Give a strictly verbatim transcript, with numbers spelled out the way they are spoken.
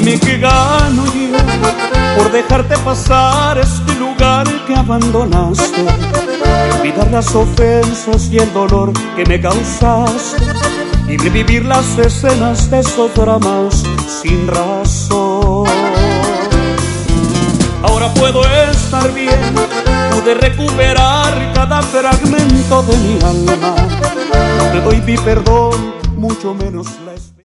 Dime qué gano yo por dejarte pasar este lugar que abandonaste, olvidar las ofensas y el dolor que me causaste y revivir las escenas de esos dramas sin razón. Ahora puedo estar bien, pude recuperar cada fragmento de mi alma. No te doy mi perdón, mucho menos la esperanza.